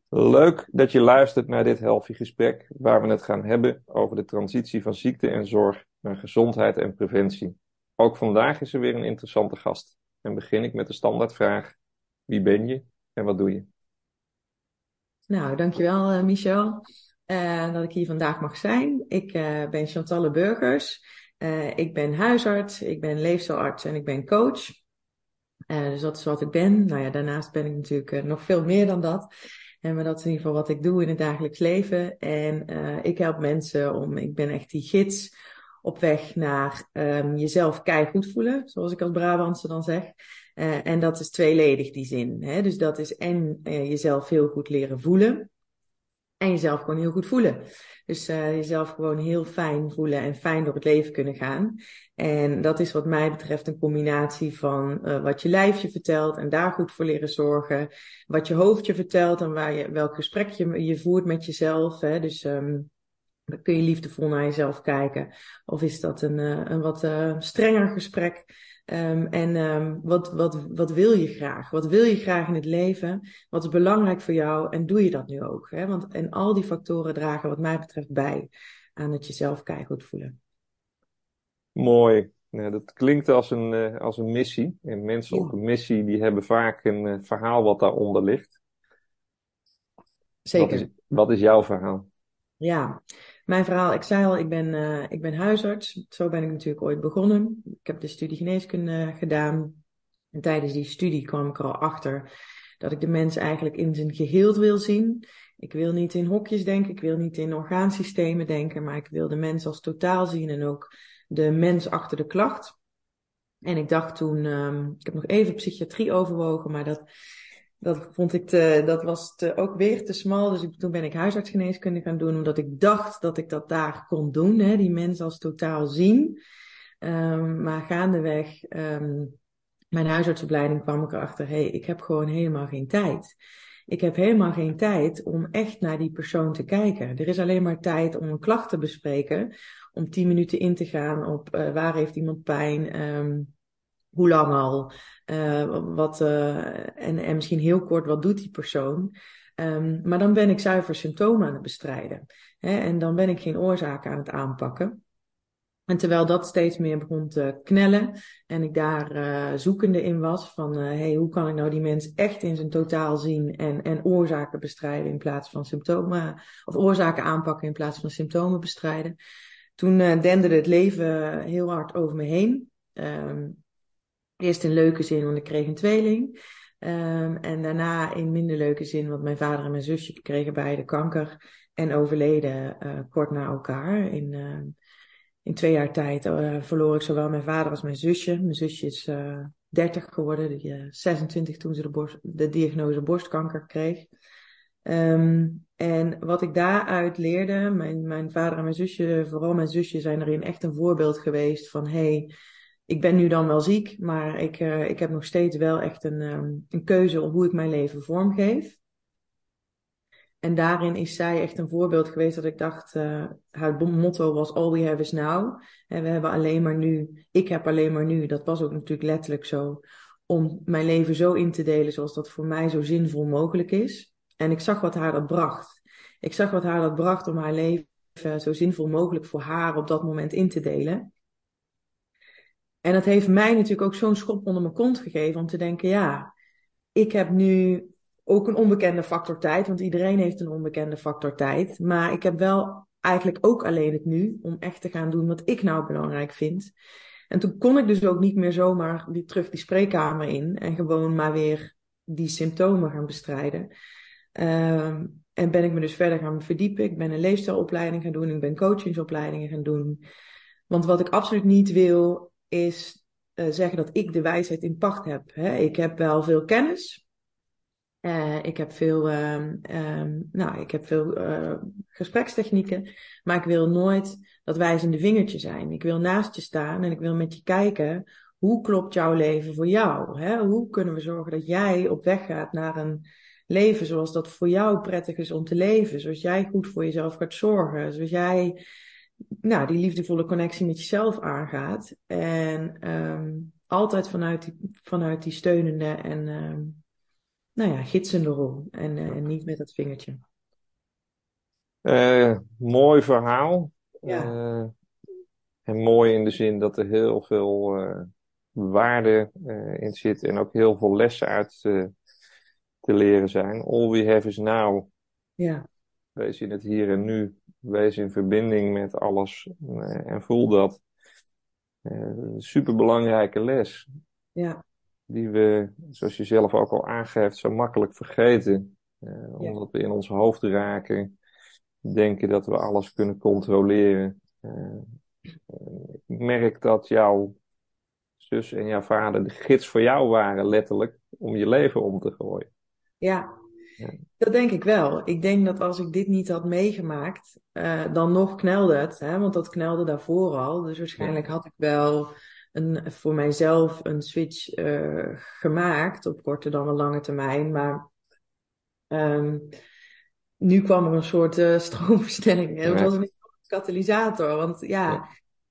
Leuk dat je luistert naar dit Healthy gesprek, waar we het gaan hebben over de transitie van ziekte en zorg naar gezondheid en preventie. Ook vandaag is er weer een interessante gast. En begin ik met de standaardvraag: wie ben je en wat doe je? Nou, dankjewel Michel, dat ik hier vandaag mag zijn. Ik ben Chantalle Burgers. Ik ben huisarts, ik ben leefstijlarts en ik ben coach. Dus dat is wat ik ben. Nou ja, daarnaast ben ik natuurlijk nog veel meer dan dat. Maar dat is in ieder geval wat ik doe in het dagelijks leven. En ik help mensen ik ben echt die gids op weg naar jezelf keigoed voelen, zoals ik als Brabantse dan zeg. En dat is tweeledig die zin. Hè? Dus dat is en jezelf heel goed leren voelen. En jezelf gewoon heel goed voelen. Dus jezelf gewoon heel fijn voelen en fijn door het leven kunnen gaan. En dat is wat mij betreft een combinatie van wat je lijf je vertelt en daar goed voor leren zorgen. Wat je hoofd je vertelt en welk gesprek je voert met jezelf. Hè? Dus dan kun je liefdevol naar jezelf kijken. Of is dat een wat strenger gesprek? Wat wil je graag? Wat wil je graag in het leven? Wat is belangrijk voor jou? En doe je dat nu ook? Hè? En al die factoren dragen wat mij betreft bij aan het jezelf goed voelen. Mooi. Nou, dat klinkt als een missie. En mensen op Ja, een missie die hebben vaak een verhaal wat daaronder ligt. Wat is, zeker. wat is jouw verhaal? Ja, mijn verhaal, ik zei al, ik ben huisarts. Zo ben ik natuurlijk ooit begonnen. Ik heb de studie geneeskunde gedaan. En tijdens die studie kwam ik er al achter dat ik de mens eigenlijk in zijn geheel wil zien. Ik wil niet in hokjes denken, ik wil niet in orgaansystemen denken, maar ik wil de mens als totaal zien en ook de mens achter de klacht. En ik dacht toen, ik heb nog even psychiatrie overwogen, maar dat vond ik dat was ook weer te smal. Dus toen ben ik huisartsgeneeskunde gaan doen, omdat ik dacht dat ik dat daar kon doen, hè, die mens als totaal zien. Maar gaandeweg mijn huisartsopleiding kwam ik erachter, hey, ik heb gewoon helemaal geen tijd. Ik heb helemaal geen tijd om echt naar die persoon te kijken. Er is alleen maar tijd om een klacht te bespreken, om 10 minuten in te gaan op waar heeft iemand pijn, hoe lang al, en misschien heel kort, wat doet die persoon? Maar dan ben ik zuiver symptomen aan het bestrijden. Hè? En dan ben ik geen oorzaken aan het aanpakken. En terwijl dat steeds meer begon te knellen en ik daar zoekende in was van hey, hoe kan ik nou die mens echt in zijn totaal zien en oorzaken bestrijden in plaats van symptomen, of oorzaken aanpakken in plaats van symptomen bestrijden. Toen denderde het leven heel hard over me heen. Eerst in leuke zin, want ik kreeg een tweeling. En daarna in minder leuke zin, want mijn vader en mijn zusje kregen beide kanker en overleden kort na elkaar. In 2 jaar tijd verloor ik zowel mijn vader als mijn zusje. Mijn zusje is 30 geworden, 26 toen ze de diagnose borstkanker kreeg. En wat ik daaruit leerde, mijn vader en mijn zusje, vooral mijn zusje, zijn erin echt een voorbeeld geweest van hey, ik ben nu dan wel ziek, maar ik heb nog steeds wel echt een keuze op hoe ik mijn leven vormgeef. En daarin is zij echt een voorbeeld geweest dat ik dacht, haar motto was all we have is now. En we hebben alleen maar nu, ik heb alleen maar nu. Dat was ook natuurlijk letterlijk zo. Om mijn leven zo in te delen zoals dat voor mij zo zinvol mogelijk is. En ik zag wat haar dat bracht. Ik zag wat haar dat bracht om haar leven zo zinvol mogelijk voor haar op dat moment in te delen. En dat heeft mij natuurlijk ook zo'n schop onder mijn kont gegeven om te denken, ja, ik heb nu ook een onbekende factor tijd, want iedereen heeft een onbekende factor tijd. Maar ik heb wel eigenlijk ook alleen het nu om echt te gaan doen wat ik nou belangrijk vind. En toen kon ik dus ook niet meer zomaar weer terug die spreekkamer in en gewoon maar weer die symptomen gaan bestrijden. En ben ik me dus verder gaan verdiepen. Ik ben een leefstijlopleiding gaan doen. Ik ben coachingsopleidingen gaan doen. Want wat ik absoluut niet wil, is zeggen dat ik de wijsheid in pacht heb. Hè? Ik heb wel veel kennis. Ik heb veel gesprekstechnieken, maar ik wil nooit dat wijzende vingertje zijn. Ik wil naast je staan en ik wil met je kijken, hoe klopt jouw leven voor jou? Hè? Hoe kunnen we zorgen dat jij op weg gaat naar een leven zoals dat voor jou prettig is om te leven? Zoals jij goed voor jezelf gaat zorgen, zoals jij nou, die liefdevolle connectie met jezelf aangaat. En altijd vanuit die steunende en nou ja, gidsende rol en niet met dat vingertje. Mooi verhaal. Ja, Eh, en mooi in de zin dat er heel veel waarde in zit en ook heel veel lessen uit te leren zijn. All we have is now. ja, Wees in het hier en nu. Wees in verbinding met alles en voel dat. Een superbelangrijke les. ja, Die we, zoals je zelf ook al aangeeft, zo makkelijk vergeten. ja, Omdat we in ons hoofd raken. Denken dat we alles kunnen controleren. Ik merk dat jouw zus en jouw vader de gids voor jou waren, letterlijk, om je leven om te gooien. ja. Ja, Dat denk ik wel. Ik denk dat als ik dit niet had meegemaakt, dan nog knelde het. Hè? Want dat knelde daarvoor al. Dus ja, waarschijnlijk had ik wel voor mijzelf een switch gemaakt op korte dan een lange termijn. Maar ehm, nu kwam er een soort stroomversnelling. Het was ja, een katalysator. Want ja, ja,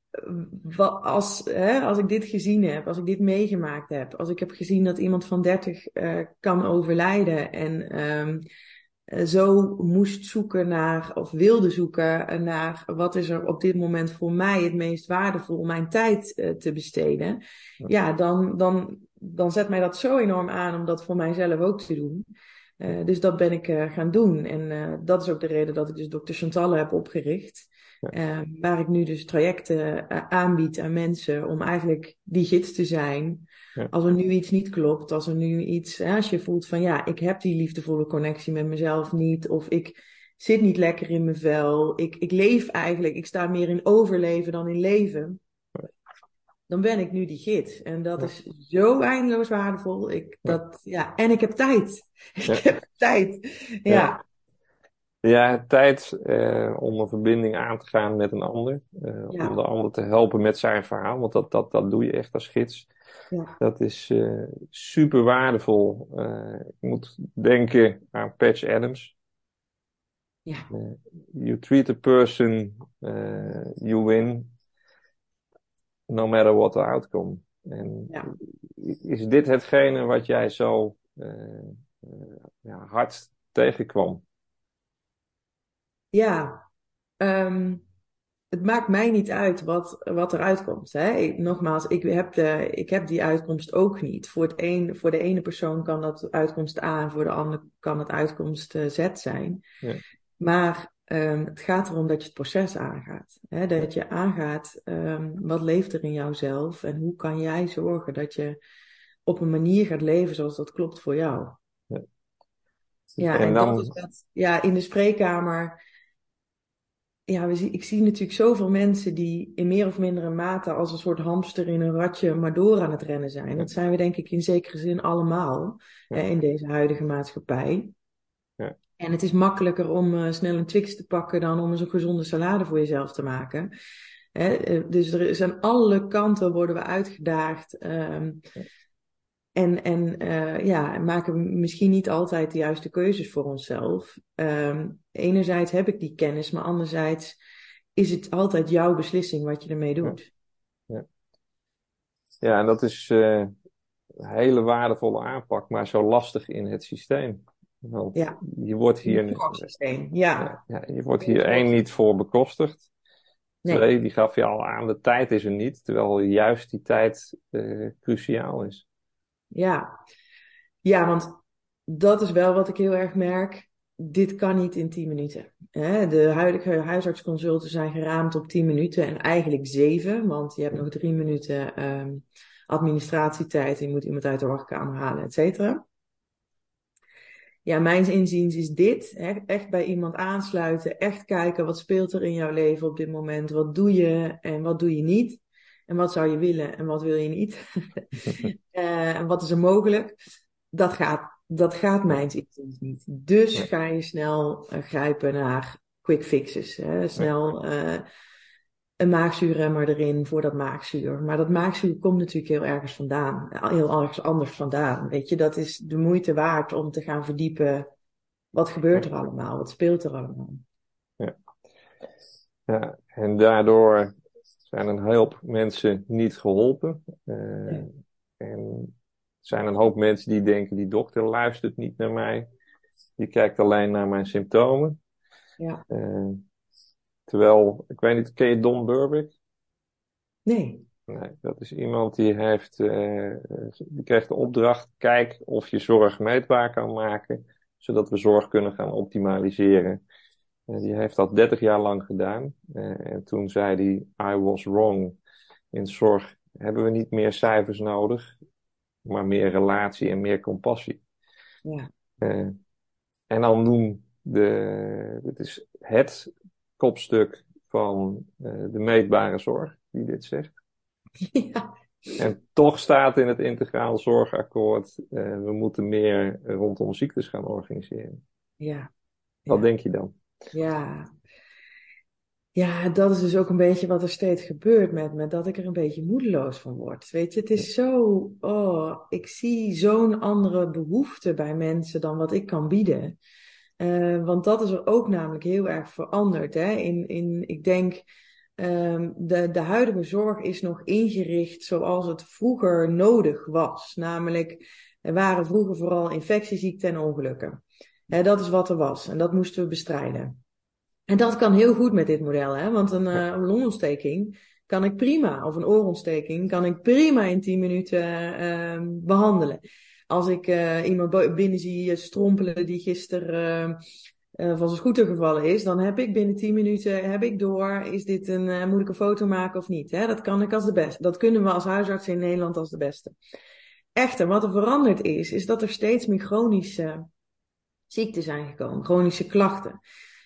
als ik dit gezien heb, als ik dit meegemaakt heb, als ik heb gezien dat iemand van 30 kan overlijden en zo moest zoeken naar, of wilde zoeken naar, wat is er op dit moment voor mij het meest waardevol om mijn tijd te besteden, ja, dan zet mij dat zo enorm aan om dat voor mijzelf ook te doen. Dus dat ben ik gaan doen. En dat is ook de reden dat ik dus Dr. Chantalle heb opgericht. ja, Waar ik nu dus trajecten aanbied aan mensen om eigenlijk die gids te zijn. ja, Als er nu iets niet klopt, als er nu iets, als je voelt van ja, ik heb die liefdevolle connectie met mezelf niet, of ik zit niet lekker in mijn vel, ik leef eigenlijk, ik sta meer in overleven dan in leven, dan ben ik nu die gids. En dat ja, is zo eindeloos waardevol. Ja, en ik heb tijd. Ik ja, heb tijd. ja. Ja, Ja, tijd om een verbinding aan te gaan met een ander. Om ja, de ander te helpen met zijn verhaal. Want dat doe je echt als gids. ja, Dat is super waardevol. Ik moet denken aan Patch Adams. ja, Uh, you treat a person, you win, no matter what the outcome. En ja. is dit hetgene wat jij zo ja, hard tegenkwam? Ja, het maakt mij niet uit wat eruit komt. Hè? Nogmaals, ik heb die uitkomst ook niet. Voor de ene persoon kan dat uitkomst A en voor de ander kan het uitkomst Z zijn. Ja, Maar het gaat erom dat je het proces aangaat. Hè? ja, Dat je aangaat, wat leeft er in jouzelf en hoe kan jij zorgen dat je op een manier gaat leven zoals dat klopt voor jou. ja. Ja, En en dat is dan, wat, ja, in de spreekkamer. Ja, ik zie natuurlijk zoveel mensen die in meer of mindere mate als een soort hamster in een ratje maar door aan het rennen zijn. ja, Dat zijn we denk ik in zekere zin allemaal ja, in deze huidige maatschappij. ja, En het is makkelijker om snel een Twix te pakken dan om eens een gezonde salade voor jezelf te maken. Dus er is aan alle kanten worden we uitgedaagd. Ja, maken we misschien niet altijd de juiste keuzes voor onszelf. Enerzijds heb ik die kennis, maar anderzijds is het altijd jouw beslissing wat je ermee ja, doet. ja. Ja, en dat is een hele waardevolle aanpak, maar zo lastig in het systeem. Want Ja, je wordt in het hier, zorgsysteem. ja, Ja, ja, je wordt in het hier één niet zorgsysteem. voor bekostigd. Nee, Twee, die gaf je al aan, de tijd is er niet, terwijl juist die tijd cruciaal is. ja. Ja, want dat is wel wat ik heel erg merk. Dit kan niet in 10 minuten. De huidige huisartsconsulten zijn geraamd op 10 minuten en eigenlijk 7, want je hebt nog 3 minuten administratietijd. Je moet iemand uit de wachtkamer halen, et cetera. Ja, mijn inziens is dit. Echt bij iemand aansluiten. Echt kijken wat speelt er in jouw leven op dit moment. Wat doe je en wat doe je niet. En wat zou je willen en wat wil je niet. En wat is er mogelijk. Dat gaat Ja, mijns inziens niet. Dus ja, ga je snel grijpen naar quick fixes. Hè? ja, Snel een maagzuurremmer erin voor dat maagzuur. Maar dat maagzuur komt natuurlijk heel ergens vandaan. Heel ergens anders vandaan. Weet je, dat is de moeite waard om te gaan verdiepen. Wat gebeurt ja, er allemaal? Wat speelt er allemaal? ja. Ja. En daardoor zijn een hoop mensen niet geholpen. Ja, En zijn een hoop mensen die denken, die dokter luistert niet naar mij. Die kijkt alleen naar mijn symptomen. Ja. Terwijl, ik weet niet, ken je Don Burbick? Nee. Nee, dat is iemand die die krijgt de opdracht, kijk of je zorg meetbaar kan maken, zodat we zorg kunnen gaan optimaliseren. Die heeft dat 30 jaar lang gedaan. En toen zei hij, I was wrong. In zorg hebben we niet meer cijfers nodig, maar meer relatie en meer compassie. Ja. Eh, en dan dit is het kopstuk van de meetbare zorg die dit zegt. Ja. En toch staat in het integraal zorgakkoord, we moeten meer rondom ziektes gaan organiseren. Ja. Wat Ja. denk je dan? Ja. Ja, dat is dus ook een beetje wat er steeds gebeurt met me, dat ik er een beetje moedeloos van word. Weet je, het is zo, ik zie zo'n andere behoefte bij mensen dan wat ik kan bieden. Want dat is er ook namelijk heel erg veranderd. Hè? Ik denk, de huidige zorg is nog ingericht zoals het vroeger nodig was. Namelijk, er waren vroeger vooral infectieziekten en ongelukken. Dat is wat er was en dat moesten we bestrijden. En dat kan heel goed met dit model, hè? Want een longontsteking kan ik prima, of een oorontsteking, kan ik prima in 10 minuten behandelen. Als ik iemand binnen zie strompelen die gisteren van zijn scooter gevallen is, dan heb ik binnen 10 minuten heb ik door, is dit moet ik een foto maken of niet? Hè? Dat kan ik als de beste. Dat kunnen we als huisarts in Nederland als de beste. Echter, wat er veranderd is dat er steeds meer chronische ziekten zijn gekomen, chronische klachten.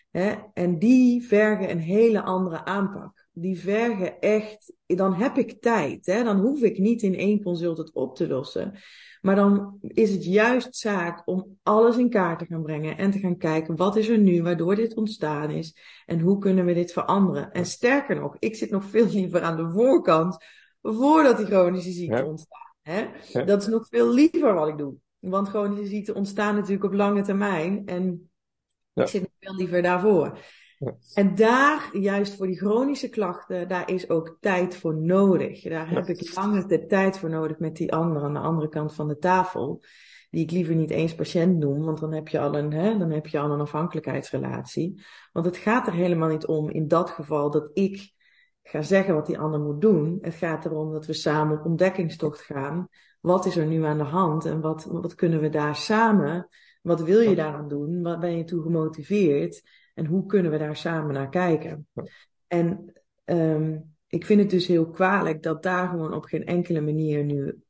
En die vergen een hele andere aanpak. Die vergen echt, dan heb ik tijd. Dan hoef ik niet in 1 consult het op te lossen. Maar dan is het juist zaak om alles in kaart te gaan brengen. En te gaan kijken, wat is er nu waardoor dit ontstaan is? En hoe kunnen we dit veranderen? En sterker nog, ik zit nog veel liever aan de voorkant, voordat die chronische ziekte Ja, ontstaat. ja, Dat is nog veel liever wat ik doe. Want chronische ziekten ontstaan natuurlijk op lange termijn. En ik ja, zit nog veel liever daarvoor. ja, En daar, juist voor die chronische klachten, daar is ook tijd voor nodig. Daar ja, heb ik langer de tijd voor nodig met die anderen aan de andere kant van de tafel. Die ik liever niet eens patiënt noem, want dan heb je dan heb je al een afhankelijkheidsrelatie. Want het gaat er helemaal niet om in dat geval dat ik ga zeggen wat die ander moet doen. Het gaat erom dat we samen op ontdekkingstocht gaan. Wat is er nu aan de hand en wat kunnen we daar samen? Wat wil je daaraan doen? Wat ben je toe gemotiveerd? En hoe kunnen we daar samen naar kijken? En ik vind het dus heel kwalijk dat daar gewoon op geen enkele manier nu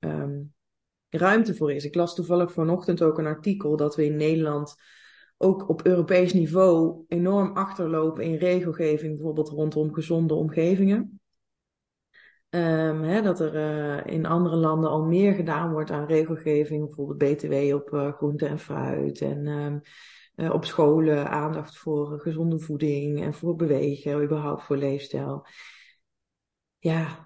ruimte voor is. Ik las toevallig vanochtend ook een artikel dat we in Nederland ook op Europees niveau enorm achterlopen in regelgeving, bijvoorbeeld rondom gezonde omgevingen. Dat er in andere landen al meer gedaan wordt aan regelgeving, bijvoorbeeld BTW op groente en fruit en op scholen aandacht voor gezonde voeding en voor bewegen, überhaupt voor leefstijl. Ja,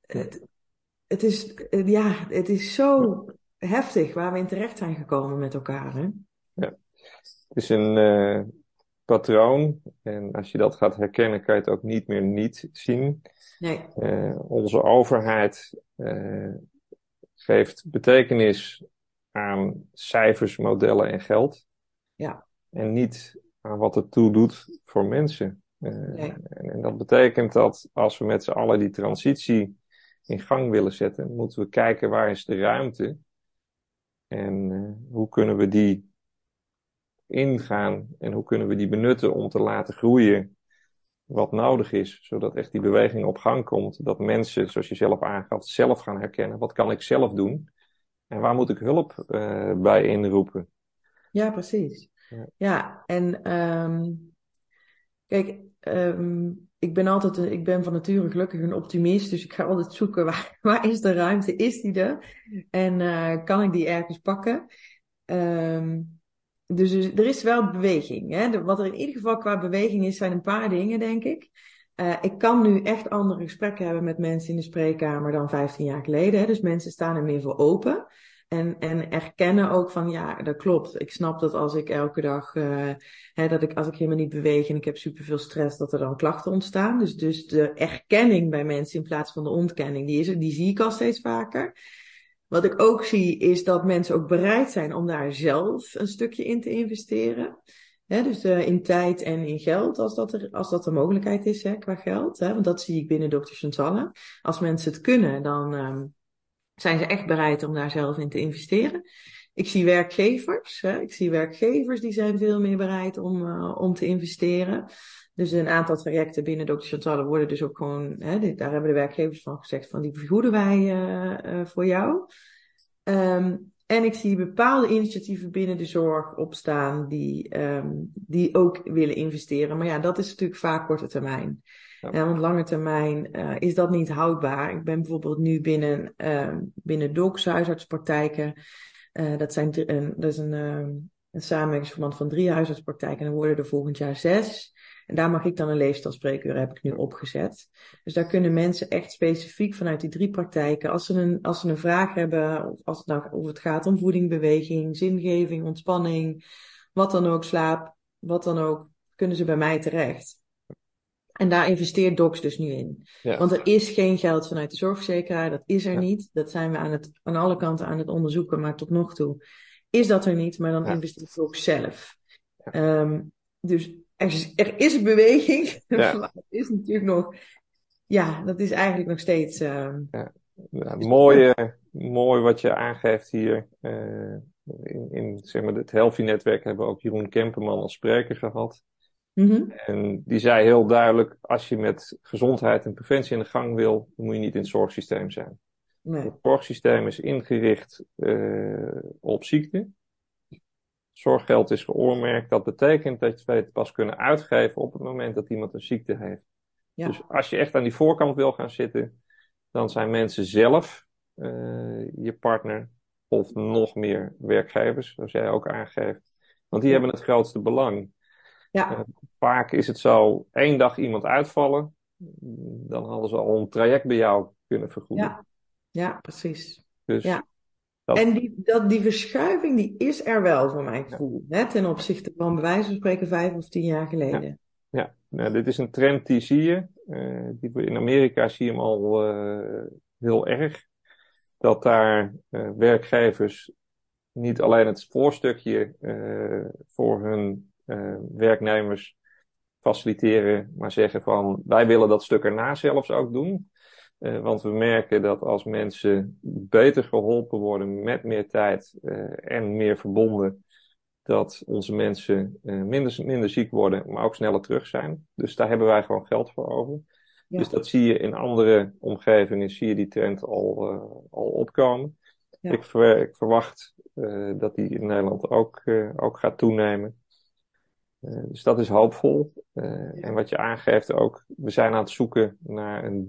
het is zo heftig waar we in terecht zijn gekomen met elkaar, hè? ja. Het is een patroon en als je dat gaat herkennen, kan je het ook niet meer niet zien. Nee, Onze overheid geeft betekenis aan cijfers, modellen en geld. ja, En niet aan wat het toe doet voor mensen. nee, En dat betekent dat als we met z'n allen die transitie in gang willen zetten, moeten we kijken waar is de ruimte en hoe kunnen we die ingaan en hoe kunnen we die benutten om te laten groeien wat nodig is, zodat echt die beweging op gang komt, dat mensen, zoals je zelf aangaf, zelf gaan herkennen, wat kan ik zelf doen en waar moet ik hulp bij inroepen. ja, precies. Ja, Ja, en kijk, ik ben van nature gelukkig een optimist, dus ik ga altijd zoeken waar is de ruimte, is die er? En kan ik die ergens pakken? Dus er is wel beweging. Hè? Wat er in ieder geval qua beweging is, zijn een paar dingen, denk ik. Ik kan nu echt andere gesprekken hebben met mensen in de spreekkamer dan 15 jaar geleden. Hè? Dus mensen staan er meer voor open. En erkennen ook van, ja, dat klopt. Ik snap dat als ik elke dag, als ik helemaal niet beweeg en ik heb superveel stress, dat er dan klachten ontstaan. Dus de erkenning bij mensen in plaats van de ontkenning, die zie ik al steeds vaker. Wat ik ook zie is dat mensen ook bereid zijn om daar zelf een stukje in te investeren. Hè, dus in tijd en in geld, als dat de mogelijkheid is, hè, qua geld. Hè, want dat zie ik binnen Dr. Chantal. Als mensen het kunnen, dan zijn ze echt bereid om daar zelf in te investeren. Ik zie werkgevers, hè, die zijn veel meer bereid om te investeren. Dus een aantal trajecten binnen Dr. Chantal worden dus ook gewoon, hè, daar hebben de werkgevers van gezegd van die vergoeden wij voor jou. En ik zie bepaalde initiatieven binnen de zorg opstaan die ook willen investeren. Maar ja, dat is natuurlijk vaak korte termijn. Ja. Ja, want lange termijn is dat niet houdbaar. Ik ben bijvoorbeeld nu binnen DOCS, huisartspraktijken. Dat is een samenwerkingsverband van 3 huisartspraktijken. En er worden er volgend jaar 6. En daar mag ik dan een leefstijlspreekuur, heb ik nu opgezet. Dus daar kunnen mensen echt specifiek vanuit die 3 praktijken, als ze een vraag hebben, of het gaat om voeding, beweging, zingeving, ontspanning, wat dan ook, slaap, wat dan ook, kunnen ze bij mij terecht. En daar investeert DOCS dus nu in. Ja. Want er is geen geld vanuit de zorgverzekeraar, dat is er niet. Dat zijn we aan alle kanten aan het onderzoeken, maar tot nog toe is dat er niet, maar dan investeert DOCS zelf. Dus er is beweging, maar het is natuurlijk nog, dat is eigenlijk nog steeds. Mooi wat je aangeeft hier. In zeg maar, het Healthy-netwerk hebben we ook Jeroen Kemperman als spreker gehad. Mm-hmm. En die zei heel duidelijk, als je met gezondheid en preventie in de gang wil, dan moet je niet in het zorgsysteem zijn. Nee. Het zorgsysteem is ingericht op ziekte. Zorggeld is geoormerkt. Dat betekent dat we het pas kunnen uitgeven op het moment dat iemand een ziekte heeft. Ja. Dus als je echt aan die voorkant wil gaan zitten, dan zijn mensen zelf je partner of nog meer werkgevers, zoals jij ook aangeeft. Want die hebben het grootste belang. Ja. Vaak is het zo, 1 dag iemand uitvallen, dan hadden ze al een traject bij jou kunnen vergoeden. Ja, precies. Dus ja. En die verschuiving die is er wel voor mijn gevoel. Hè, ten opzichte van bij wijze van spreken 5 of 10 jaar geleden. Ja. Nou, dit is een trend die zie je. In Amerika zie je hem al heel erg. Dat daar werkgevers niet alleen het voorstukje voor hun werknemers faciliteren, maar zeggen van wij willen dat stuk erna zelfs ook doen. Want we merken dat als mensen beter geholpen worden met meer tijd en meer verbonden, dat onze mensen minder ziek worden, maar ook sneller terug zijn. Dus daar hebben wij gewoon geld voor over. Ja. Dus dat zie je in andere omgevingen, zie je die trend al opkomen. Ja. Ik verwacht dat die in Nederland ook gaat toenemen. Dus dat is hoopvol. En wat je aangeeft ook, we zijn aan het zoeken naar een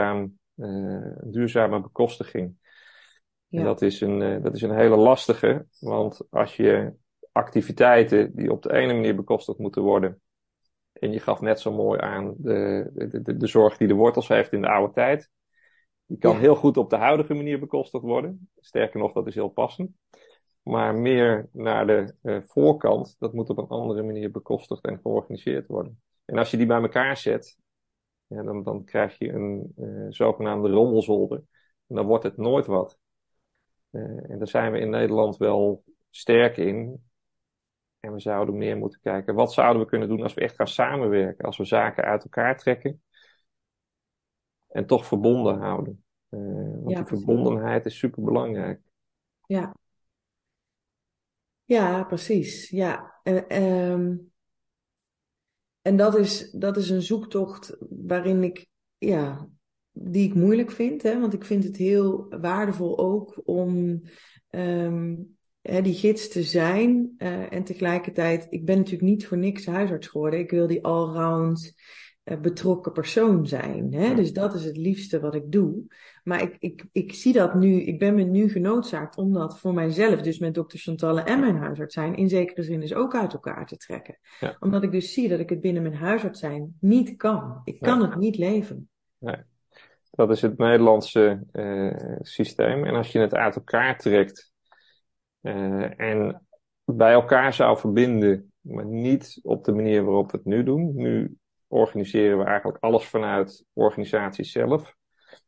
duurzame bekostiging. Ja. En dat is een hele lastige, want als je activiteiten die op de ene manier bekostigd moeten worden, en je gaf net zo mooi aan de zorg die de wortels heeft in de oude tijd, die kan heel goed op de huidige manier bekostigd worden. Sterker nog, dat is heel passend. Maar meer naar de voorkant, dat moet op een andere manier bekostigd en georganiseerd worden. En als je die bij elkaar zet, dan krijg je een zogenaamde rommelzolder. En dan wordt het nooit wat. En daar zijn we in Nederland wel sterk in. En we zouden meer moeten kijken, wat zouden we kunnen doen als we echt gaan samenwerken? Als we zaken uit elkaar trekken en toch verbonden houden. Want die verbondenheid is super belangrijk. Ja. Ja, precies. Ja. En dat is een zoektocht waarin die ik moeilijk vind. Hè? Want ik vind het heel waardevol ook om die gids te zijn. En tegelijkertijd, ik ben natuurlijk niet voor niks huisarts geworden. Ik wil die allround betrokken persoon zijn. Hè? Dus dat is het liefste wat ik doe. Maar ik zie dat nu, ik ben me nu genoodzaakt om dat voor mijzelf, dus met dokter Chantalle en mijn huisarts zijn, in zekere zin dus ook uit elkaar te trekken. Ja. Omdat ik dus zie dat ik het binnen mijn huisarts zijn niet kan. Ik kan het niet leven. Nee. Dat is het Nederlandse systeem. En als je het uit elkaar trekt en bij elkaar zou verbinden, maar niet op de manier waarop we het nu doen. Nu organiseren we eigenlijk alles vanuit organisaties zelf.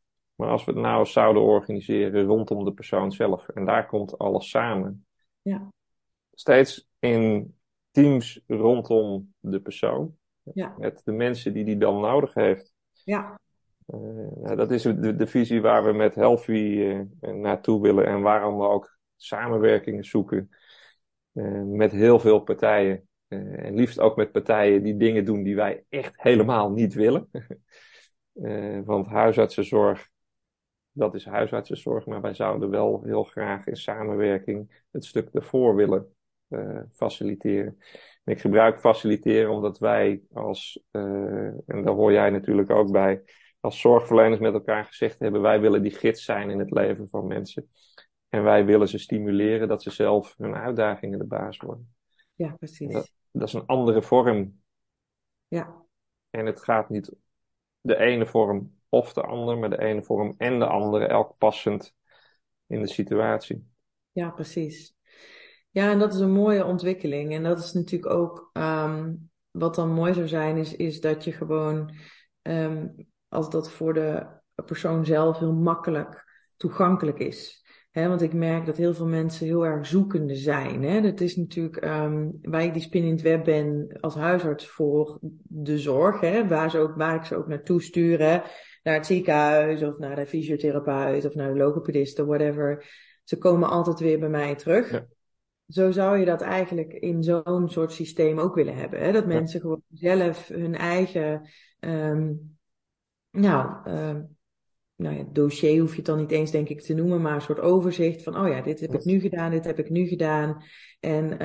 Maar als we het nou zouden organiseren rondom de persoon zelf, en daar komt alles samen. Ja, Steeds in teams rondom de persoon, ja, met de mensen die dan nodig heeft. ja, Nou, dat is de visie waar we met Healthy naartoe willen en waarom we ook samenwerkingen zoeken met heel veel partijen. En liefst ook met partijen die dingen doen die wij echt helemaal niet willen. Want huisartsenzorg, dat is huisartsenzorg, maar wij zouden wel heel graag in samenwerking het stuk ervoor willen faciliteren. En ik gebruik faciliteren omdat wij en daar hoor jij natuurlijk ook bij, als zorgverleners met elkaar gezegd hebben, wij willen die gids zijn in het leven van mensen. En wij willen ze stimuleren dat ze zelf hun uitdagingen de baas worden. ja, Dat, precies. dat is een andere vorm. Ja, En het gaat niet de ene vorm of de andere, maar de ene vorm en de andere, elk passend in de situatie. ja, precies. Ja, en dat is een mooie ontwikkeling. En dat is natuurlijk ook wat dan mooi zou zijn, is dat je gewoon, ehm, als dat voor de persoon zelf heel makkelijk toegankelijk is. Hè, want ik merk dat heel veel mensen heel erg zoekende zijn. Hè. Dat is natuurlijk, waar ik die spin in het web ben als huisarts voor de zorg, hè, waar ik ze ook naartoe stuur, hè, naar het ziekenhuis of naar de fysiotherapeut of naar de logopediste, whatever. Ze komen altijd weer bij mij terug. Ja, Zo zou je dat eigenlijk in zo'n soort systeem ook willen hebben. Hè? Dat ja, mensen gewoon zelf hun eigen, ehm, nou, nou ja, dossier hoef je het dan niet eens denk ik te noemen, maar een soort overzicht van, oh ja, dit heb ik nu gedaan, dit heb ik nu gedaan. En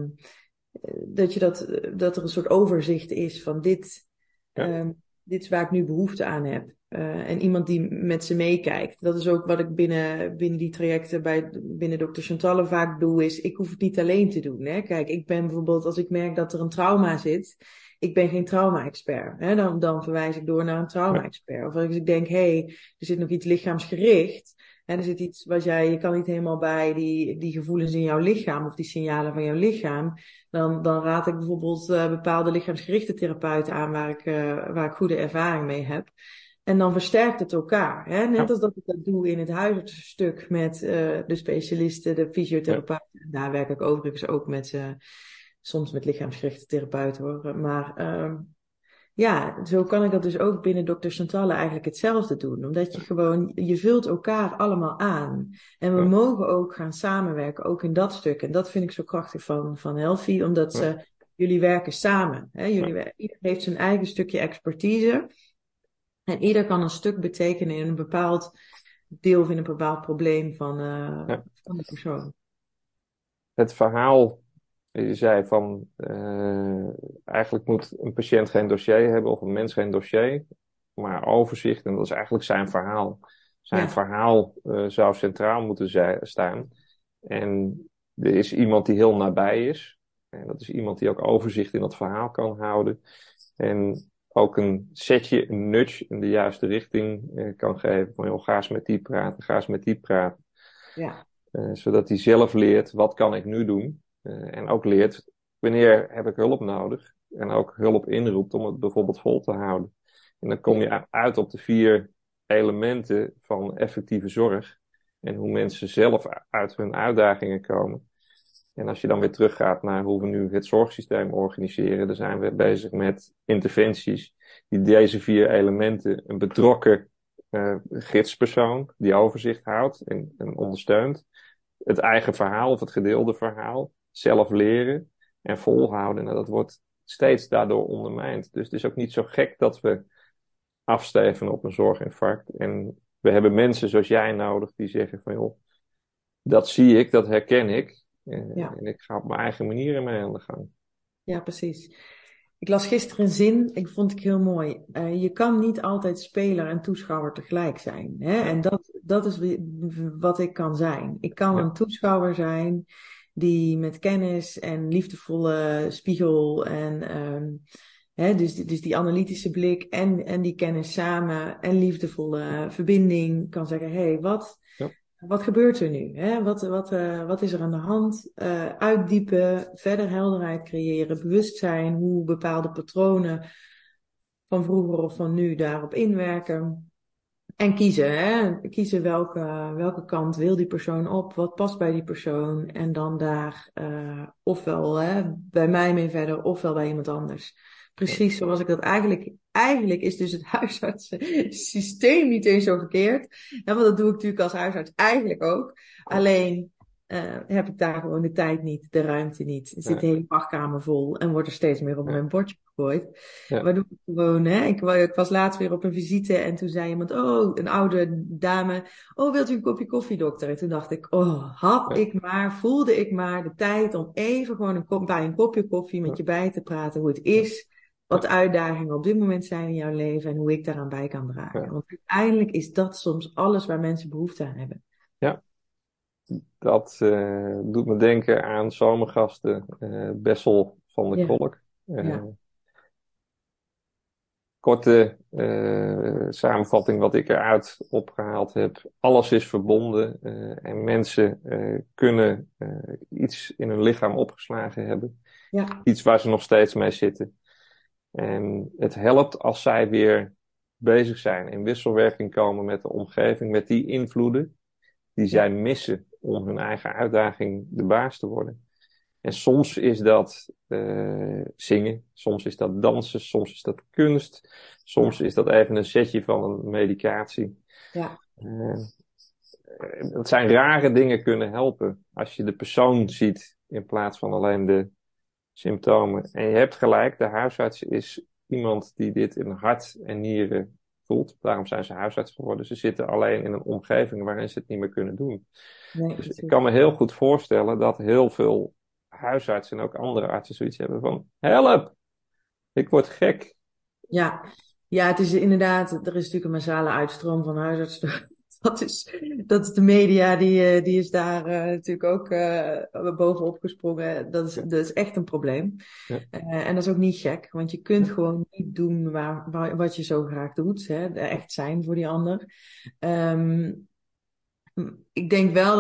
dat er een soort overzicht is van dit, ja, dit is waar ik nu behoefte aan heb. En iemand die met ze meekijkt. Dat is ook wat ik binnen die trajecten binnen Dr. Chantalle vaak doe, is ik hoef het niet alleen te doen. Hè? Kijk, ik ben bijvoorbeeld, als ik merk dat er een trauma zit, ik ben geen trauma-expert. Hè? Dan verwijs ik door naar een ja, trauma-expert. Of als ik denk, hé, er zit nog iets lichaamsgericht. Hè? Er zit iets wat je kan niet helemaal bij die gevoelens in jouw lichaam of die signalen van jouw lichaam. Dan raad ik bijvoorbeeld bepaalde lichaamsgerichte therapeuten aan waar ik goede ervaring mee heb. En dan versterkt het elkaar. Hè? Net ja, als dat ik dat doe in het huisartsenstuk met de specialisten, de ja, fysiotherapeuten. Daar werk ik overigens ook met, soms met lichaamsgerichte therapeuten hoor. Maar ja, zo kan ik dat dus ook binnen Dr. Chantalle eigenlijk hetzelfde doen. Omdat je gewoon, je vult elkaar allemaal aan. En we ja, mogen ook gaan samenwerken, ook in dat stuk. En dat vind ik zo krachtig van Healthy, omdat ja, jullie werken samen. Hè? ja, Ieder heeft zijn eigen stukje expertise. En ieder kan een stuk betekenen in een bepaald deel of in een bepaald probleem ja. van de persoon. Het verhaal, je zei van, eigenlijk moet een patiënt geen dossier hebben of een mens geen dossier, maar overzicht. En dat is eigenlijk zijn verhaal. Zijn Ja, verhaal zou centraal moeten staan. En er is iemand die heel nabij is. En dat is iemand die ook overzicht in dat verhaal kan houden. En ook een setje, een nudge in de juiste richting kan geven. Van, joh, ga eens met die praten, ga eens met die praten. ja, Zodat hij zelf leert, wat kan ik nu doen? En ook leert, wanneer heb ik hulp nodig? En ook hulp inroept om het bijvoorbeeld vol te houden. En dan kom ja, je uit op de 4 elementen van effectieve zorg. En hoe mensen zelf uit hun uitdagingen komen. En als je dan weer teruggaat naar hoe we nu het zorgsysteem organiseren, dan zijn we bezig met interventies die deze 4 elementen, een betrokken gidspersoon die overzicht houdt en ondersteunt, het eigen verhaal of het gedeelde verhaal, zelf leren en volhouden. Nou, dat wordt steeds daardoor ondermijnd. Dus het is ook niet zo gek dat we afsteven op een zorginfarct. En we hebben mensen zoals jij nodig die zeggen van joh, dat zie ik, dat herken ik. ja, En ik ga op mijn eigen manier ermee aan de gang. ja, precies. Ik las gisteren een zin, ik vond ik heel mooi. Je kan niet altijd speler en toeschouwer tegelijk zijn. Hè? Ja, En dat is wat ik kan zijn. Ik kan ja, een toeschouwer zijn die met kennis en liefdevolle spiegel en hè, dus die analytische blik en die kennis samen en liefdevolle verbinding kan zeggen, hé, ja, wat gebeurt er nu? Hè? Wat is er aan de hand? Uitdiepen, verder helderheid creëren, bewustzijn, hoe bepaalde patronen van vroeger of van nu daarop inwerken. En kiezen, hè? Kiezen welke kant wil die persoon op, wat past bij die persoon. En dan daar ofwel bij mij mee verder, ofwel bij iemand anders. Precies zoals ik dat eigenlijk is dus het huisartsensysteem niet eens zo verkeerd. Ja, want dat doe ik natuurlijk als huisarts eigenlijk ook. Alleen heb ik daar gewoon de tijd niet, de ruimte niet. Er zit Ja, de hele wachtkamer vol en wordt er steeds meer op ja, mijn bordje gegooid. ja, Waardoor ik gewoon, ik was laatst weer op een visite en toen zei iemand, oh, een oude dame, oh, wilt u een kopje koffie, dokter? En toen dacht ik, oh, ja, voelde ik maar de tijd om even gewoon bij een kopje koffie met ja, je bij te praten hoe het ja, is, wat ja, de uitdagingen op dit moment zijn in jouw leven en hoe ik daaraan bij kan dragen. ja. Want uiteindelijk is dat soms alles waar mensen behoefte aan hebben. Ja, dat doet me denken aan zomergasten Bessel van der Ja, Kolk. ja, Korte samenvatting wat ik eruit opgehaald heb. Alles is verbonden en mensen kunnen iets in hun lichaam opgeslagen hebben. ja, Iets waar ze nog steeds mee zitten. En het helpt als zij weer bezig zijn, in wisselwerking komen met de omgeving, met die invloeden die zij ja, missen om hun eigen uitdaging de baas te worden. En soms is dat zingen, soms is dat dansen, soms is dat kunst, soms ja, is dat even een setje van een medicatie. ja, Uh, dat zijn rare dingen kunnen helpen als je de persoon ziet in plaats van alleen de symptomen. En je hebt gelijk, de huisarts is iemand die dit in hart en nieren voelt. Daarom zijn ze huisarts geworden. Ze zitten alleen in een omgeving waarin ze het niet meer kunnen doen. nee, Dus ik precies. kan me heel goed voorstellen dat heel veel huisartsen en ook andere artsen zoiets hebben van: help, ik word gek. Ja, ja, het is inderdaad, er is natuurlijk een massale uitstroom van huisartsen. Dat is de media, die is daar natuurlijk ook bovenop gesprongen. Dat is echt een probleem. Ja, En dat is ook niet gek, want je kunt ja, gewoon niet doen wat je zo graag doet. Hè? Echt zijn voor die ander. Ehm, ik denk wel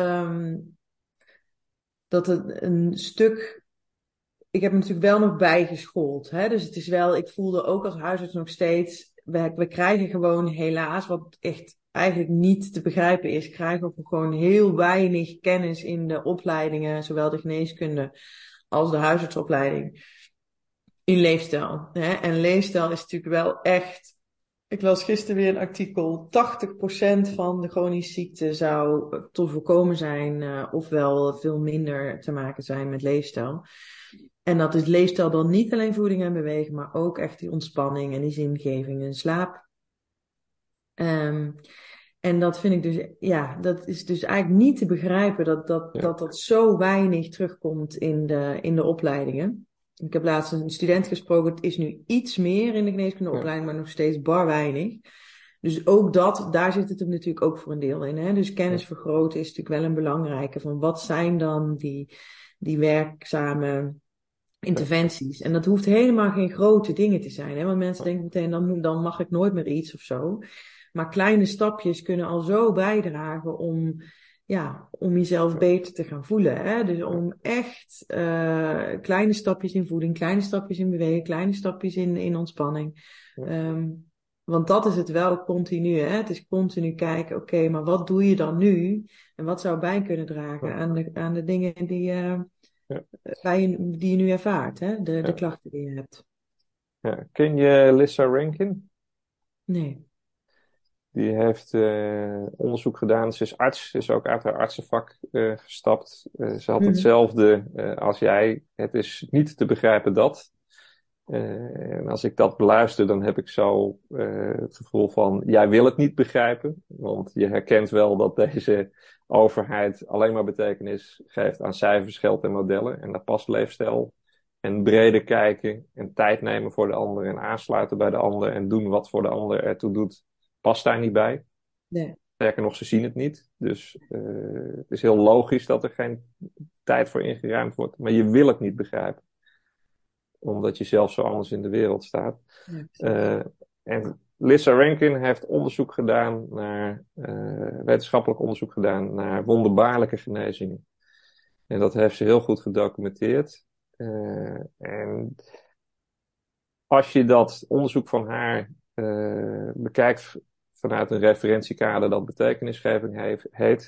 dat het een stuk. Ik heb me natuurlijk wel nog bijgeschoold. Hè? Dus het is wel, ik voelde ook als huisarts nog steeds, we krijgen gewoon helaas, wat echt eigenlijk niet te begrijpen is, krijgen we gewoon heel weinig kennis in de opleidingen, zowel de geneeskunde als de huisartsopleiding, in leefstijl. Hè? En leefstijl is natuurlijk wel echt, ik las gisteren weer een artikel, 80% van de chronische ziekte zou te voorkomen zijn, ofwel veel minder te maken zijn met leefstijl. En dat is leefstijl dan niet alleen voeding en bewegen, maar ook echt die ontspanning en die zingeving en slaap. Ehm, en dat vind ik dus, ja, dat is dus eigenlijk niet te begrijpen ja, dat zo weinig terugkomt in de opleidingen. Ik heb laatst een student gesproken, het is nu iets meer in de ja, geneeskundeopleiding, maar nog steeds bar weinig. Dus ook daar zit het hem natuurlijk ook voor een deel in. Hè? Dus ja, kennis vergroten is natuurlijk wel een belangrijke. Van wat zijn dan die werkzame ja, interventies? En dat hoeft helemaal geen grote dingen te zijn. Hè? Want mensen denken meteen, dan mag ik nooit meer iets of zo. Maar kleine stapjes kunnen al zo bijdragen om jezelf ja, beter te gaan voelen. Hè? Dus ja, om echt kleine stapjes in voeding, kleine stapjes in bewegen, kleine stapjes in ontspanning. ja, Ehm, want dat is het wel continu. Hè? Het is continu kijken, oké, maar wat doe je dan nu? En wat zou bij kunnen dragen ja, aan de dingen ja, die je nu ervaart, hè? De ja, klachten die je hebt. ja. Ken je Lissa Rankin? Nee. Die heeft onderzoek gedaan. Ze is arts, ze is ook uit haar artsenvak gestapt. Ze had Mhm. hetzelfde als jij. Het is niet te begrijpen dat. En als ik dat beluister, dan heb ik zo het gevoel van: jij wil het niet begrijpen. Want je herkent wel dat deze overheid alleen maar betekenis geeft aan cijfers, geld en modellen. En daar past leefstijl en breder kijken en tijd nemen voor de ander en aansluiten bij de ander en doen wat voor de ander ertoe doet, past daar niet bij. Nee. Sterker nog, ze zien het niet. Dus het is heel logisch dat er geen tijd voor ingeruimd wordt. Maar je wil het niet begrijpen, omdat je zelf zo anders in de wereld staat. Ja, precies. Uh, en Lissa Rankin heeft onderzoek gedaan naar, wetenschappelijk onderzoek gedaan naar wonderbaarlijke genezingen. En dat heeft ze heel goed gedocumenteerd. En als je dat onderzoek van haar bekijkt vanuit een referentiekader dat betekenisgeving heet,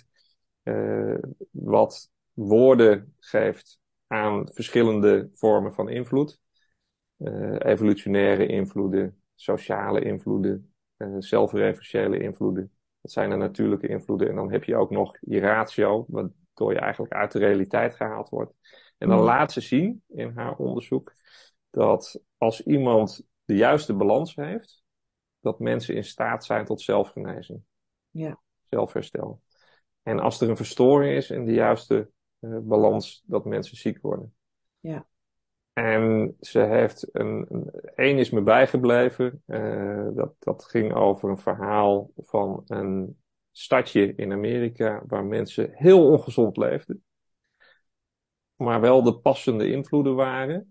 wat woorden geeft aan verschillende vormen van invloed. Evolutionaire invloeden, sociale invloeden, zelfreferentiële invloeden. Dat zijn de natuurlijke invloeden. En dan heb je ook nog je ratio, waardoor je eigenlijk uit de realiteit gehaald wordt. En dan laat ze zien in haar onderzoek dat als iemand de juiste balans heeft, dat mensen in staat zijn tot zelfgenezing, Ja. zelfherstel. En als er een verstoring is in de juiste balans, dat mensen ziek worden. Ja. En ze heeft één is me bijgebleven. Dat ging over een verhaal van een stadje in Amerika waar mensen heel ongezond leefden. Maar wel de passende invloeden waren.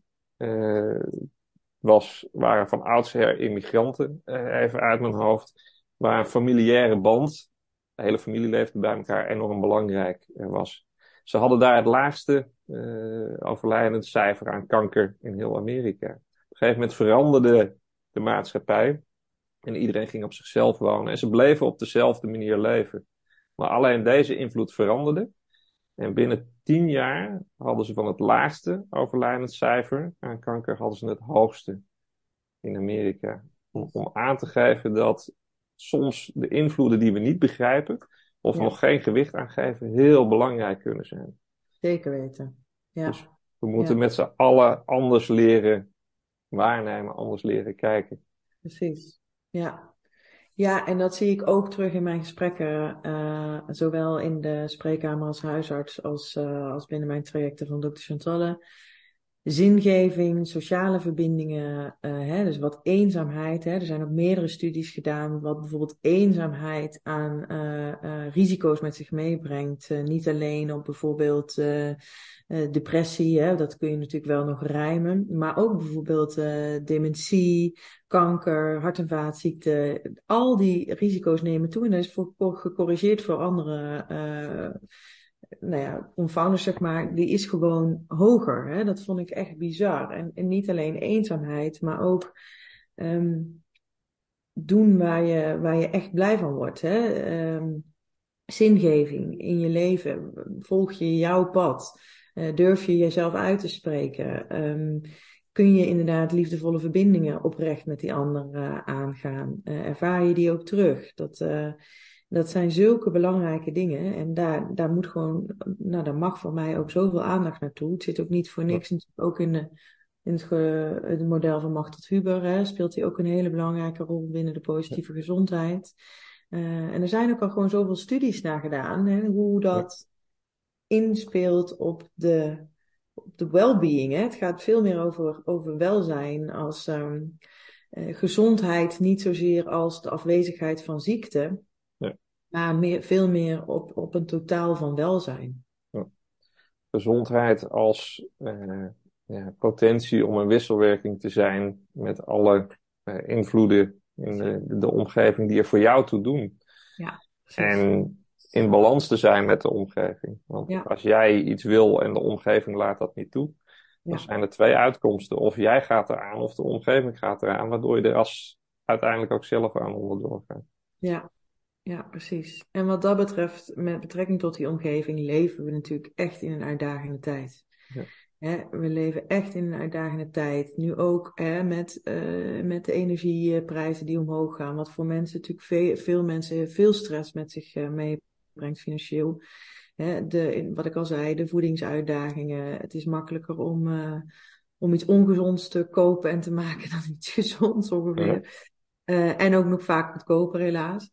Waren van oudsher immigranten, even uit mijn hoofd. Waar een familiaire band, de hele familie leefde bij elkaar, enorm belangrijk was. Ze hadden daar het laagste overlijdenscijfer aan kanker in heel Amerika. Op een gegeven moment veranderde de maatschappij en iedereen ging op zichzelf wonen. En ze bleven op dezelfde manier leven. Maar alleen deze invloed veranderde. En binnen 10 jaar hadden ze van het laagste overlijdenscijfer aan kanker hadden ze het hoogste in Amerika. Om aan te geven dat soms de invloeden die we niet begrijpen of nog geen gewicht aan geven heel belangrijk kunnen zijn. Zeker weten. Ja. Dus we moeten met z'n allen anders leren waarnemen, anders leren kijken. Precies. Ja. Ja, en dat zie ik ook terug in mijn gesprekken, zowel in de spreekkamer als huisarts als binnen mijn trajecten van Dr. Chantalle. Zingeving, sociale verbindingen, dus wat eenzaamheid. Er zijn ook meerdere studies gedaan wat bijvoorbeeld eenzaamheid aan risico's met zich meebrengt. Niet alleen op bijvoorbeeld depressie, dat kun je natuurlijk wel nog rijmen, maar ook bijvoorbeeld dementie, kanker, hart- en vaatziekten. Al die risico's nemen toe en dat is gecorrigeerd voor andere confounders, zeg maar, die is gewoon hoger. Hè? Dat vond ik echt bizar. En niet alleen eenzaamheid, maar ook doen waar je echt blij van wordt. Hè? Zingeving in je leven. Volg je jouw pad? Durf je jezelf uit te spreken? Kun je inderdaad liefdevolle verbindingen oprecht met die ander aangaan? Ervaar je die ook terug? Dat zijn zulke belangrijke dingen. En daar moet gewoon, daar mag voor mij ook zoveel aandacht naartoe. Het zit ook niet voor niks. Natuurlijk ook in het model van Machtel Huber speelt hij ook een hele belangrijke rol binnen de positieve gezondheid. En er zijn ook al gewoon zoveel studies naar gedaan, hoe dat inspeelt op de well-being. Het gaat veel meer over welzijn als gezondheid, niet zozeer als de afwezigheid van ziekte, maar veel meer op een totaal van welzijn. Ja. Gezondheid als potentie om een wisselwerking te zijn met alle invloeden in de omgeving die er voor jou toe doen. Ja, en in balans te zijn met de omgeving. Want als jij iets wil en de omgeving laat dat niet toe, dan zijn er 2 uitkomsten. Of jij gaat eraan of de omgeving gaat eraan, waardoor je er uiteindelijk ook zelf aan onderdoor gaat. Ja, precies. En wat dat betreft, met betrekking tot die omgeving, leven we natuurlijk echt in een uitdagende tijd. We leven echt in een uitdagende tijd. Nu ook met de energieprijzen die omhoog gaan. Wat voor mensen natuurlijk veel mensen veel stress met zich meebrengt financieel. Wat ik al zei, de voedingsuitdagingen. Het is makkelijker om iets ongezonds te kopen en te maken dan iets gezonds ongeveer. En ook nog vaak goedkoper helaas.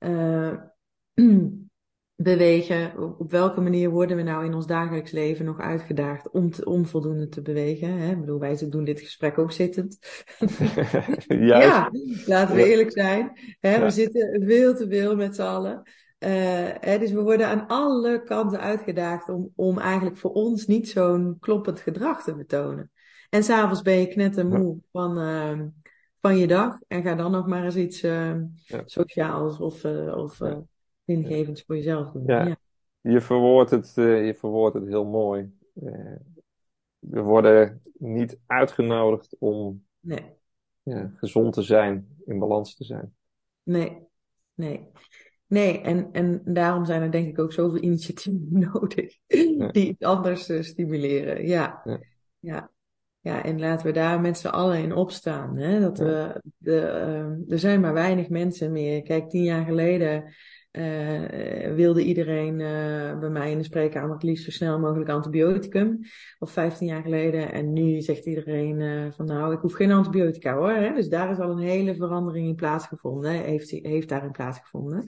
Bewegen. Op welke manier worden we nou in ons dagelijks leven nog uitgedaagd om voldoende te bewegen? Hè? Ik bedoel, wij doen dit gesprek ook zittend. Ja, laten we eerlijk zijn. We zitten veel te veel met z'n allen. Dus we worden aan alle kanten uitgedaagd om eigenlijk voor ons niet zo'n kloppend gedrag te vertonen. En s'avonds ben je knettermoe van je dag en ga dan nog maar eens iets sociaals of ingevends voor jezelf doen. Ja. Je verwoordt het heel mooi. We worden niet uitgenodigd om gezond te zijn, in balans te zijn. Nee, nee. Nee, en daarom zijn er denk ik ook zoveel initiatieven nodig Ja, die iets anders stimuleren. Ja, ja, ja, ja. En laten we daar met z'n allen in opstaan. Hè? ja, Er zijn maar weinig mensen meer. Kijk, 10 jaar geleden wilde iedereen bij mij in de spreekkamer het liefst zo snel mogelijk antibioticum. Of 15 jaar geleden. En nu zegt iedereen van nou, ik hoef geen antibiotica hoor. Hè? Dus daar is al een hele verandering in plaatsgevonden. Heeft daarin plaatsgevonden.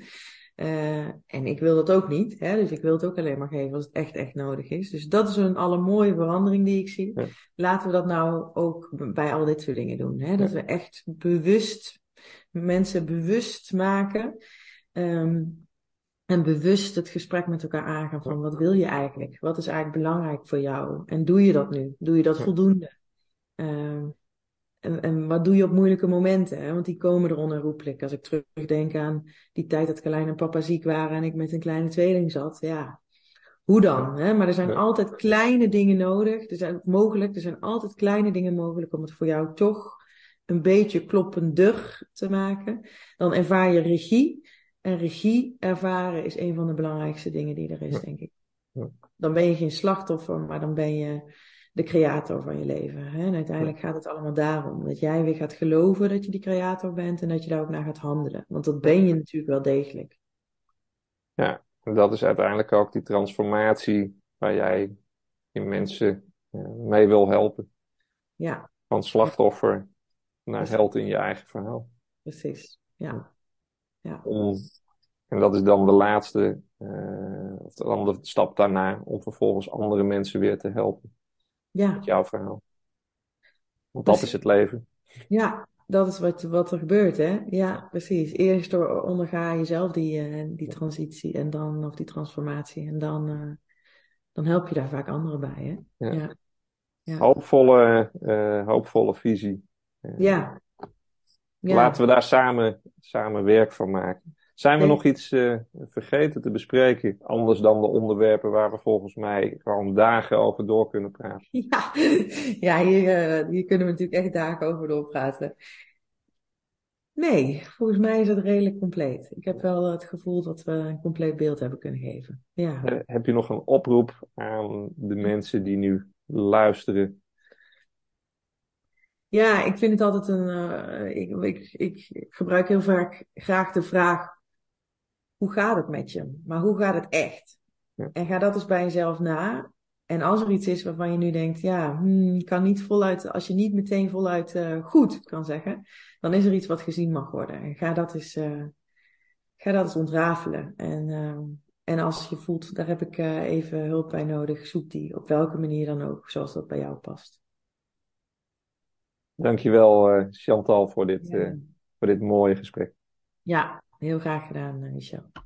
En ik wil dat ook niet. Hè? Dus ik wil het ook alleen maar geven als het echt, echt nodig is. Dus dat is een allermooie verandering die ik zie. ja, Laten we dat nou ook bij al dit soort dingen doen. Hè? Dat ja, we echt mensen bewust maken. ehm, en bewust het gesprek met elkaar aangaan ja, van wat wil je eigenlijk? Wat is eigenlijk belangrijk voor jou? En doe je dat nu? Doe je dat ja, voldoende? Ehm, en wat doe je op moeilijke momenten? Hè? Want die komen er onherroepelijk. Als ik terugdenk aan die tijd dat Carlijn en papa ziek waren en ik met een kleine tweeling zat. Ja, hoe dan? Hè? Maar er zijn ja, altijd kleine dingen nodig. Er zijn altijd kleine dingen mogelijk om het voor jou toch een beetje kloppender te maken. Dan ervaar je regie. En regie ervaren is een van de belangrijkste dingen die er is, ja, denk ik. ja, Dan ben je geen slachtoffer, maar dan ben je de creator van je leven. Hè? En ja. uiteindelijk gaat het allemaal daarom. Dat jij weer gaat geloven dat je die creator bent en dat je daar ook naar gaat handelen. Want dat Ja. ben je natuurlijk wel degelijk. Ja, en dat is uiteindelijk ook die transformatie waar jij in mensen mee wil helpen. Ja, Van ja, slachtoffer naar precies. held in je eigen verhaal. Precies. Ja, ja. Om, en dat is dan de laatste, of dan de stap daarna, om vervolgens andere mensen weer te helpen met Ja, jouw verhaal. Want dat is precies. het leven. Ja, dat is wat er gebeurt, hè? Ja, precies. Eerst onderga je zelf die transitie en dan, of die transformatie. En dan help je daar vaak anderen bij, hè? Ja. Ja, ja, Hoopvolle visie. ja, Laten ja. we daar samen werk van maken. Zijn we nog Zeker. iets vergeten te bespreken? Anders dan de onderwerpen waar we volgens mij gewoon dagen over door kunnen praten. Ja, ja hier kunnen we natuurlijk echt dagen over doorpraten. Nee, volgens mij is het redelijk compleet. Ik heb wel het gevoel dat we een compleet beeld hebben kunnen geven. Ja. Heb je nog een oproep aan de mensen die nu luisteren? Ja, ik vind het altijd ik gebruik heel vaak graag de vraag, hoe gaat het met je? Maar hoe gaat het echt? Ja, En ga dat eens bij jezelf na. En als er iets is waarvan je nu denkt, ja, kan niet voluit, als je niet meteen voluit goed kan zeggen, dan is er iets wat gezien mag worden. En ga dat eens ontrafelen. En als je voelt, daar heb ik even hulp bij nodig, zoek die op welke manier dan ook, zoals dat bij jou past. dankjewel, Chantal, Ja, voor dit mooie gesprek. ja, heel graag gedaan, Michel.